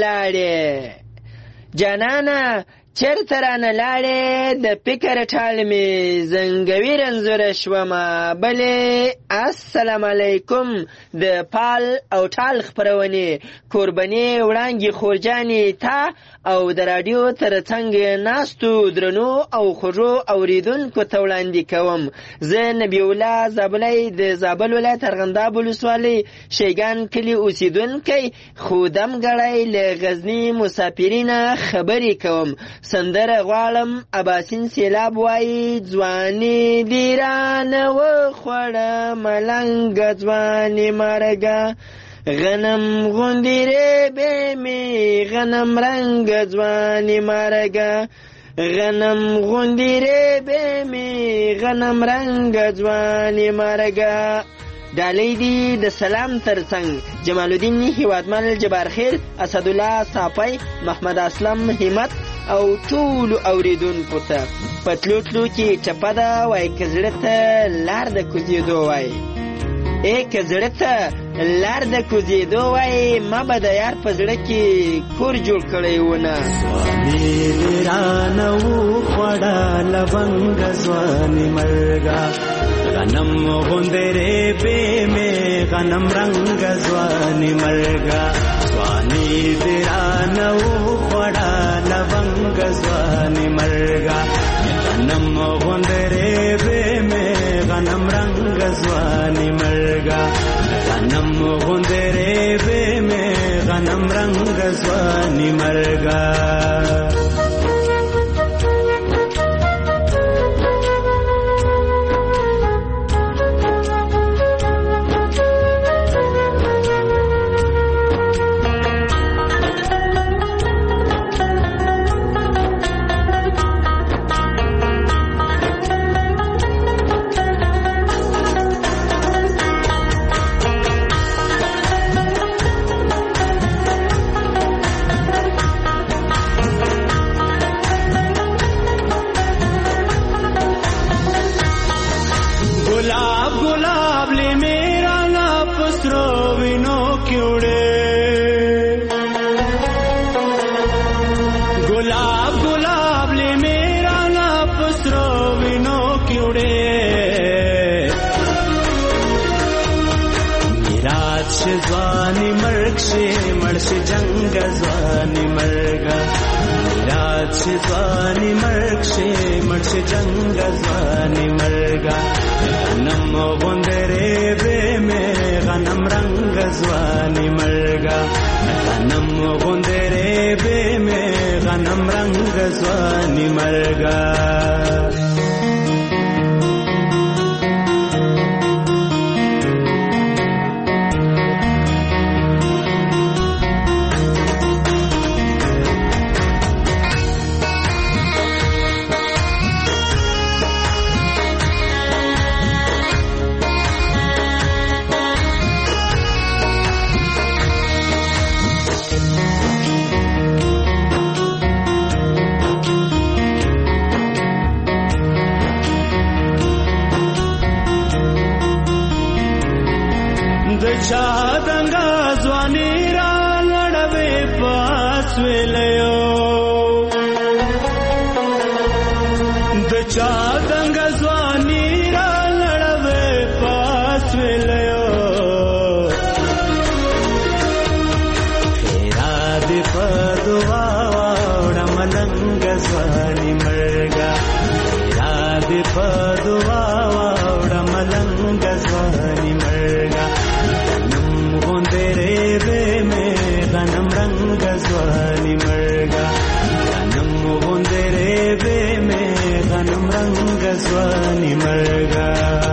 Speaker 10: لاړې، جانانه چېرته رانه لاړې، د فکر ټال مې زنګوي رنځوره شومه. بلې السلام علیکم د پال او ټال خپرونې کوربنې وړانګې خورجانې تا او د راډیو ترڅنګ ناستو درنو او خوږو اوریدونکو ته وړاندې کوم. زه نبی الله زابلی د زابل ولایت ارغنداب ولسوالۍ شیګان کلي اوسیدونکی خو دمګړی له غزني مسافرینه خبرې کوم. سندره غواړم اباسین سیلاب وایي ځواني دې رانه وخوړه ملنګه ځواني مرګه، غنم غوندې ریبې مې غنم رنګه ځواني مرګه، غنم غوندې ریبې مې غنم رنګه ځواني مرګه. ډالۍ دي د سلام ترڅنګ جمال الدین هیوادمل، جبار خیر، اسدالله صافی، محمد اسلم همت او ټولو اوریدونکو ته. په تلو تلو کې چپه ده وایي که زړه ته لار د کوزېدو وایي، ای که زړه ته لار د کوزېدو وایي، ما به د یار په زړه کې کور جوړ کړی ونه.
Speaker 8: ځواني دې رانه وخوړه لونګه ځواني مرګه، غنم غوندې ریبې مې غنم رنګه ځواني مرګه، ځواني دې رانه وخوړه لونګه ځواني مرګه، غنم غوندې ریبې مې غنم رنګه ځواني مرګه، غنم غوندې ریبې مې غنم رنګه ځواني مرګه. ځواني مرګ شي مړ شي جنګ ځواني مرګه، رات شي ځواني مرګ شي مړ شي جنګ ځواني مرګه، غنم غوندې ریبې مې غنم رنګ ځواني مرګه، غنم غوندې ریبې مې غنم رنګ ځواني مرګه. د چا دنګا ځواني را لړوي پاس ویلو د چا دنګا ځواني را لړوي پاس ویلو تیرا دې په دعا وړه ملنګ ځواني مرګا تیرا دې په دعا وړه ملنګ ځواني مرګا غنم رنگ ځواني مرګا غنم غوندره به مې غنم رنگ ځواني مرګا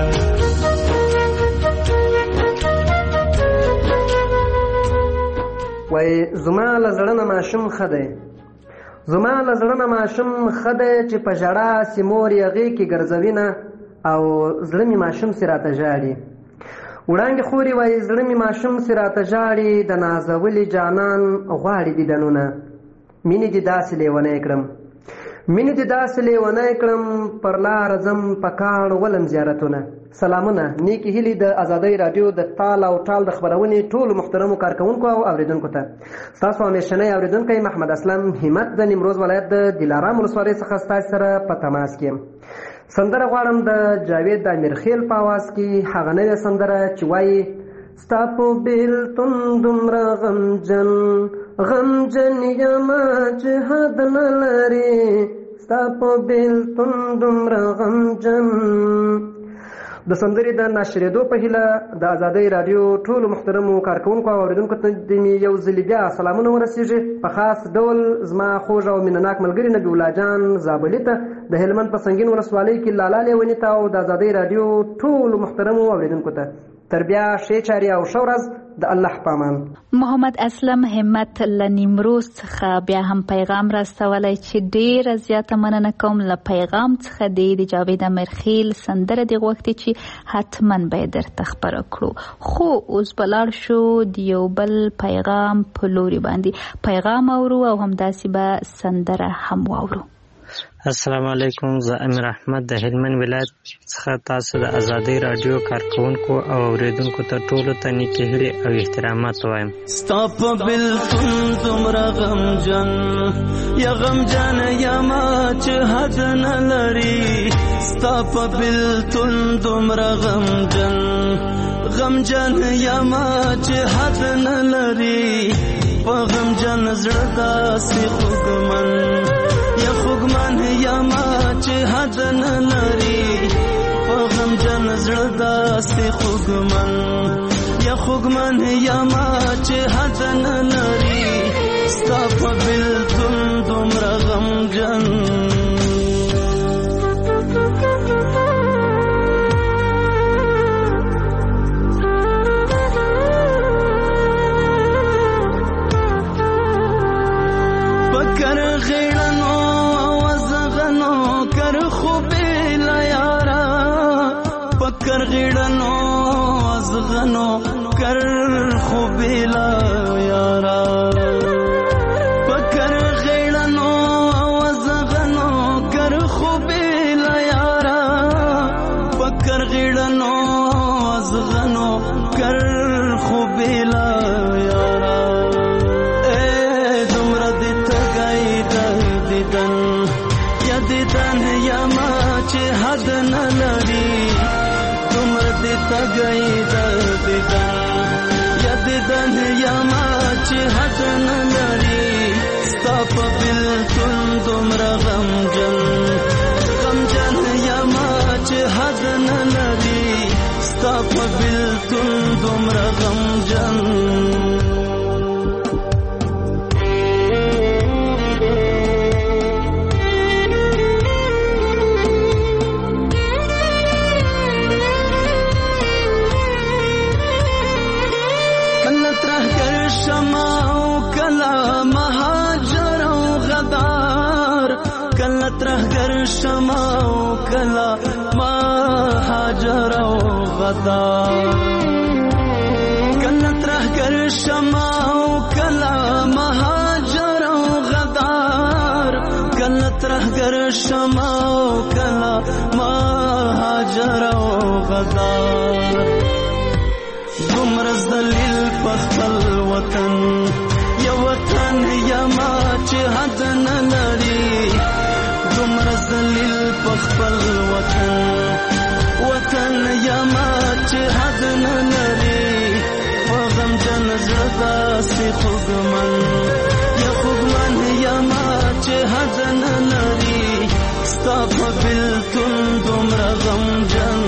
Speaker 11: وای زما لزړه ماشوم خده زما لزړه ماشوم خده چې په جړه سیمور یغي کې ګرځوینه او زړه می ماشوم سراته جاړي وړانګې خوري وای زړه می ماشوم سراته جاړي د نازولي جانان غواړي دیدنونه مینې دې داسې لیونی کړم مینې دې داسې لیونی کړم پر لار ځم په کاڼ ولم زیارتونه سلامونه نیکې هیلې د ازادۍ راډیو د تال او ټال د خپرونې ټولو محترمو کارکوونکو او اوریدونکو ته ستاسو همیشنی اوریدونکی محمد اسلم همت د نیمروز ولایت د دلارام ولسوالۍ څخه ستاسو سره په تماس کې سندره غواړم د جاوید امیرخیل په آواز کې هغه نوې سندره چې وایي ستا په بېلتون دومره غمجن یمه چې حد نه لري ستا په بېلتون دومره غمجن د سندرې د ناشرېدو په هیله د ازادۍ راډیو ټولو محترمو کارکوونکو او اورېدونکو ته د مې یو ځلې بیا سلامونه ورسېږي په خاص ډول زما خوږ او مینهناک ملګري نبي الله جان زابلي ته د هلمند په سنګین ولسوالۍ کې لالا لیوني ته او د ازادۍ راډیو ټولو محترمو اوریدونکو ته تر بیا ښې چارې او ښه ورځ د الله په امان.
Speaker 3: محمد اسلم همت له نیمروز څخه بیا هم پیغام راستولی چې ډیره زیاته مننه کوم له پیغام څخه د جاوید امیرخیل سندره دې غوښتې چې حتما به یې درته خپره کړو خو اوس به لاړ شو د یو بل پیغام په لوري باندې پیغام اورو او همداسې به سندره هم واورو.
Speaker 12: السلام علیکم، زه امیر احمد د هلمند ولایت څخه تاسو د ازادۍ راډیو کارکوونکو او اوریدونکو ته ټولو ته نیکې هیلې او احترامات وایم.
Speaker 8: ستا په بېلتون دومره غمجن یا غمجن یمه چې حد نه لري ستا په بېلتون دومره غمجن یمه چې حد نه لري په غمجن زړه داسې خوږمن یا خوږمن یمه چې حد نه لري په غمجن زړه داسې خوږمن یا خوږمن یمه چې حد نه لري ستا په بېلتون دومره غمجن پکر غیړنو وزغنو کر خوبې لا یارا پکر غیړنو وزغنو کر خوبې لا یارا پکر غیړنو وزغنو کر خوبې لا یارا پکر غیړنو وزغنو کر خوبې لا یارا دیدن یما چې حد نه لري دومره دې تګی د دیدن یا دیدن یما چې حد نه لري ستا په بېلتون دومره غمجن یما چې حد نه لري ستا په بېلتون دومره غمجن ترهګر شمع او کلا مهاجر او غدار کله ترهګر شمع او کلا مهاجر او غدار کله ترهګر شمع او کلا مهاجر او غدار دومره ذلیل په خپل وطن یو وطن یما چې حد نه لري دومره ذلیل په خپل وطن یما چې حد نه لري په غمجن زړه داسې خوږمن یما چې حد نه لري ستا په بېلتون دومره غمجن.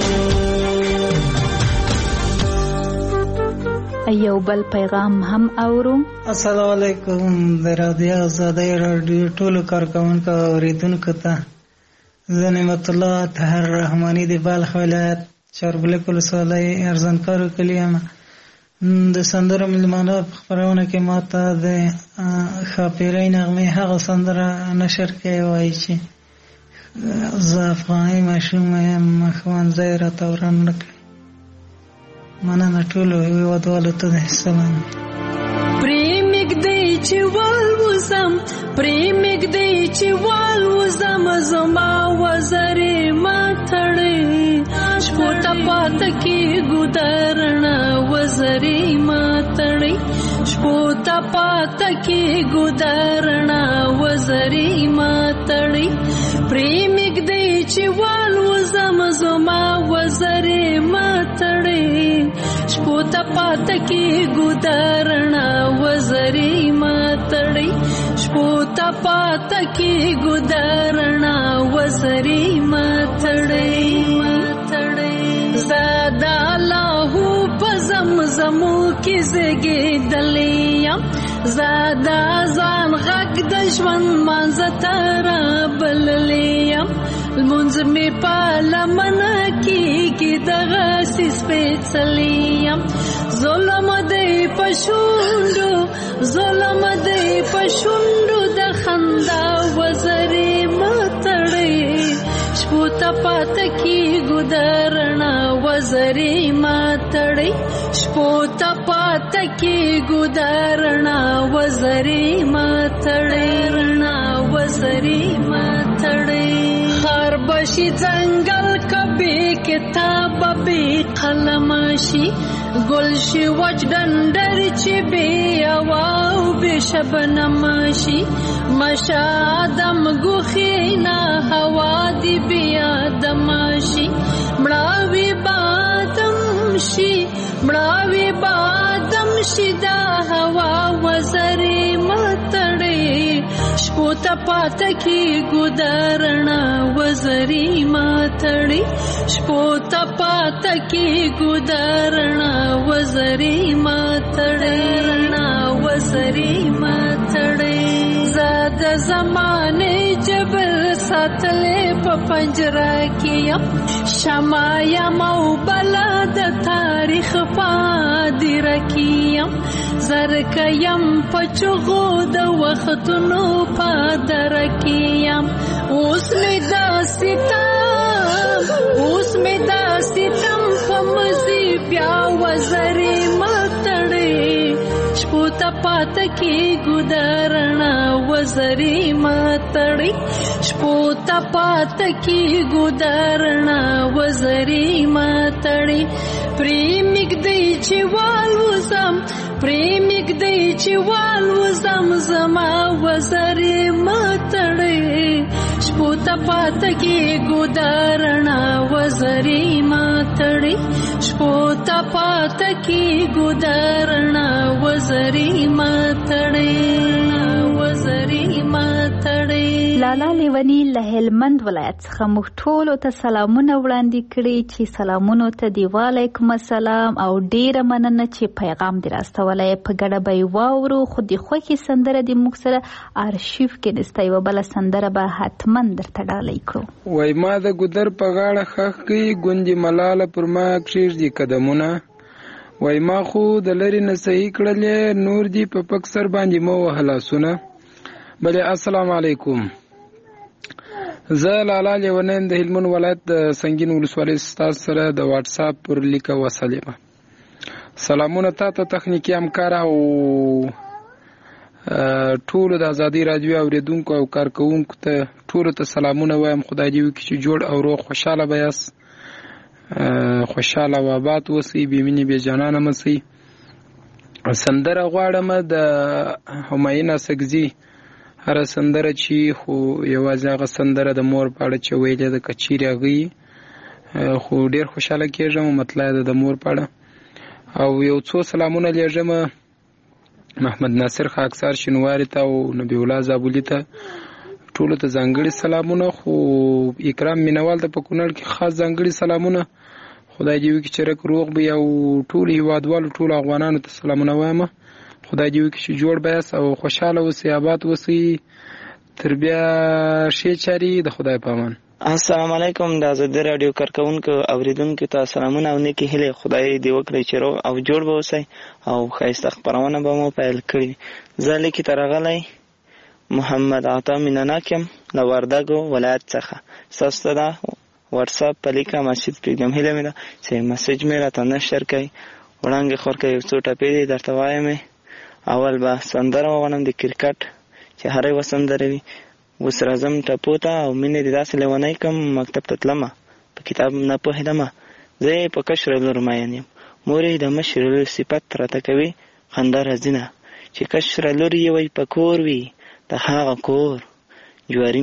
Speaker 3: یو بل پیغام هم اورو.
Speaker 13: السلام علیکم د رادیو آزادۍ راډیو ټولو کارکوونکو او اورېدونکو ته زه نعمت الله طاهر رحماني د بلخ ولایت چاربلک ولسوالۍ ارزنکارو کلي یم. د سندرو مېلمانه په خپرونه کې ما ته د ښاپېرۍ نغمې هغه سندره نشر کوي وایي چې زه افغاني ماشوم یم ښوونځی راته وران نه کړي. مننه ټولو هېوادوالو ته د سلام.
Speaker 14: پرې مږدی چې والوزم پرې مږدی چې والوزم زما وزرې ما تړې شپو ته پاته کېږو درنه وزرې ما تړې شپو ته پاته کېږو درنه وزرې ما تړې پرې مږدی چې والوزم زما وزرې ما تړې شپو ته پاته کېږو درنه وزرې ما تړې شپو ته پاته کېږو درنه وزرې ما تړې زه د الله په زمزمو کې زېږېدلې یم زه د ځان غږ د ژوند منځه ته رابللې یم لمونځ مې په لمنه کېږي دغسې سپېڅلی یم ظلم دی په شونډو ظلم دی په شونډو د خندا وزرې مه تړې شپو ته پاته کېږو درنه وزرې مه تړې شپو ته پاته کېږو درنه وزرې مه تړې وزرې مه تړې خار بشي ځنګل کبې کتاب بې قلم شي ګل شي وچ ډنډر چې بې هوا او بې شبنم شي مشه آدم ګوښې نه هوا دې بې آدم شي مړاوي بادم شي مړاوي بادم شي دا هوا وزرې مه تړې شپو ته پاته کېږو درنه وزرې مه تړې شپو ته پاته کېږو درنه وزرې مه تړې وزرې مه تړې زه د زمانې جبر ساتلې په پنجره کې یم شمع یم او بلا د تاریخ په هدیره کې یم زرکه یم په چغو د وختونو په دره کې یم اوس مې دا ستم په مزي بیا وزرې مه تړې شپو ته پاته کېږو درنه وزرې مه تړې شپو ته پاته کېږو درنه وزرې مه تړې پرې مږدی چې والوزم پرې مږدی چې والوزم زما وزرې مه تړې شپو ته پاته کېږو درنه وزرې مه تړې شپو ته پاته کېږو درنه وزرې مه تړې وزرې مه تړې.
Speaker 3: لالا لیونی له هلمند ولایت څخه موږ ټولو ته سلامونه وړاندې کړي چې سلامونو ته دی وعلیکم السلام او ډیره مننه چې پیغام دې راستولی په ګډه به یې واورو خو د خوښې سندره دې موږ سره آرشیف کې نسته یوه بله سندره به حتما درته ډالۍ کړو.
Speaker 15: وای ما د ګودر په غاړه ښخ کړي ګوندې ملاله پر ما کښېږدي قدمونه وای ما خو د لرې نه صحیح کړلې نور دې په پک سر باندې مه وهه لاسونه. بلې السلام علیکم زه لالا لیونی د هلمند ولایت د سنګین ولسوالۍ ستاسو سره د واټساپ پر لیکه وصل یم. سلامونه تا ته تخنیکي همکار او ټولو د ازادۍ راډیو اورېدونکو او کارکوونکو ته ټولو ته سلامونه وایم. خدای دې وکړي چې جوړ او روغ خوشحاله به یاست. خوشاله او آباد اوسئ، بې مینې بې جانانه مه سئ. سندره غواړم د همایون اڅکزي هره سندره چې خو یوازې هغه سندره د مور په اړه چې ویلې ده که چیرې هغه خو ډېر خوشحاله کېږم مطلع ده د مور په اړه. او یو څو سلامونه لیږم محمد ناصر خاکسار شینواري ته او نبی الله زابلي ته، ټولو ته ځانګړي سلامونه. خو اکرام مینوال ته په کونړ کې خاص ځانګړي سلامونه. خدای دې وکړي چې رک روغ به او ټول هیوادوالو ټول افغانانو ته سلامونه وایم. خدای دې وکړي چې جوړ به یاست او خوشحاله اوسئ، آباد اوسئ. تر بیا ښې چارې د خدای په امان.
Speaker 16: السلام علیکم. د آزادۍ راډیو کارکونکو اوریدونکو ته سلامونه او نیکې هیلې. خدای دې وکړي چې روغ او جوړ به اوسئ او ښایسته خپرونه به مو پیل کړي. زه لیکې ته راغلی محمد عطا مینناک یم له وردګو ولایت څخه. ستاسو ته دا واتساپ په لیکه مسیج پرېږدم. هیله مې ده چې مسیج مې راته نشر کړئ. وړاندې خور که یو څو ټپې دي درته وایم. اول به سندره وغواړم د کرکټ چې هر یوه سندره وي. اوس راځم ټپو ته او مینې دې داسې لیونی کړم مکتب ته تلمه په کتاب نه پوهېدمه. زه یې په کشره لور مین یم، مور یې د مشر لور صفت راته کوي خندا راځینه چې کشره لور یې وی په کور وي د هغه کور جواري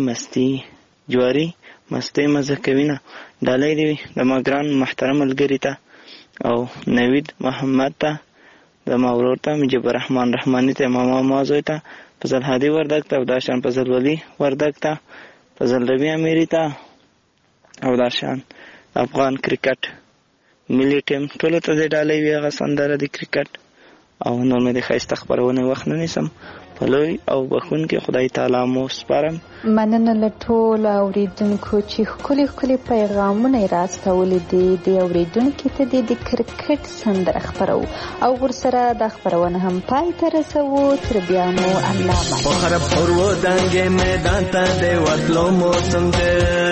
Speaker 16: مستۍ مزه کوي نه. ډالۍ دې وي د ما ګران محترم ملګري ته او نوید محمد ته، د ما ورور ته مجيب الرحمن رحماني ته، ماما زوی ته، فضل هادي وردګ ته، او داشان فضل ولی وردګ ته، فضل ربی امیری ته، او داشان افغان کرکټ ملي ټیم ټولو ته دې ډالۍ وي هغه سندره د کرکټ. او نور مې د ښایسته خپرونې وخت نه نیسم. په لوی او بخونکي خدای تعالی مو سپارم.
Speaker 3: مننه له ټولو اوریدونکو چې ښکلي پیغامونه یې راستولي دي. د اوریدونکي ته د کرکټ سندره خپرو او ورسره د خپرونه هم پای ته رسوو. تر بیا مو الله مو
Speaker 8: بخر پرو دنګې میدان ته د وتلو موسم دی.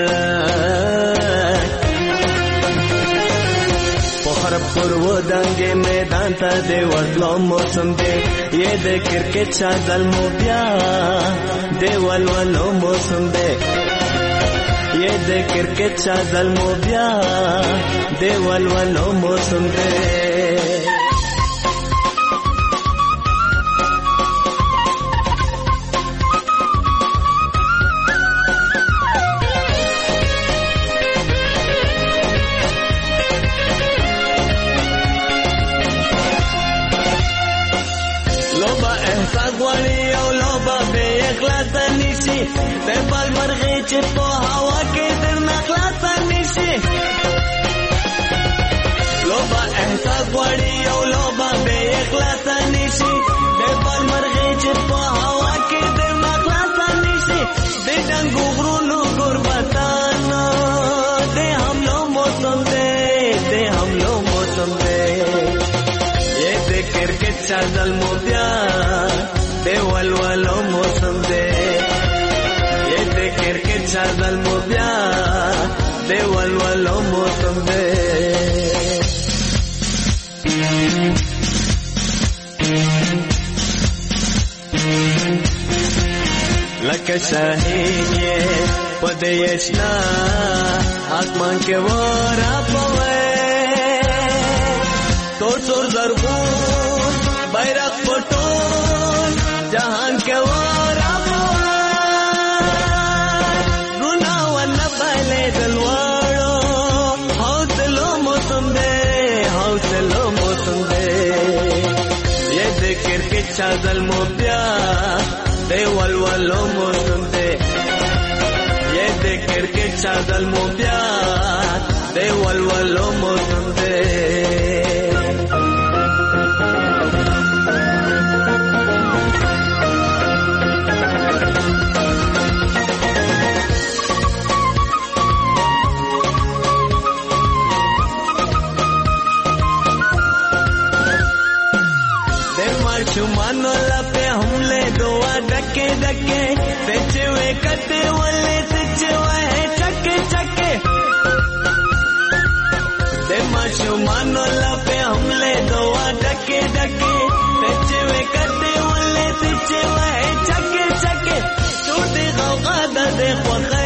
Speaker 8: بخر پرو دنګې میدان ته د وتلو موسم دی. یہ د کرکټ شادل مو بیا د ولولو موسم دی. یہ د کرکټ شادل مو بیا د ولولو موسم دی. د بال مرغې چې په هوا کې درنه خلاصه نشي. لوبه احساس غواړي او لوبه بې اخلاصه نشي. د بال مرغې چې په هوا کې درنه خلاصه نشي. د ډنګو غرونو قربتانو د حملو موسم دی. یہ د کرکټ شادل مو بیا د ولولو موسم دی. کرکټ شادل مو بیا د ولولو موسم دی. لکه شاهین یې په دې اشنا آسمان کې ورا پوي. تور زرغون بیرغ پټون جهان کې ورا شادل مو بیا د ولولو موسم دی. یہ د کرکټ شادل مو بیا د ولولو موسم دی. شمانو لپے حملے دعا ڈکے ڈکے سچے ہوئے کتے والے سچے ہوئے چکے چکے. دیما شمانو لپے حملے دعا ڈکے ڈکے سچے ہوئے کتے والے سچے ہوئے چکے چکے. چھوٹے غوغا دے خوخ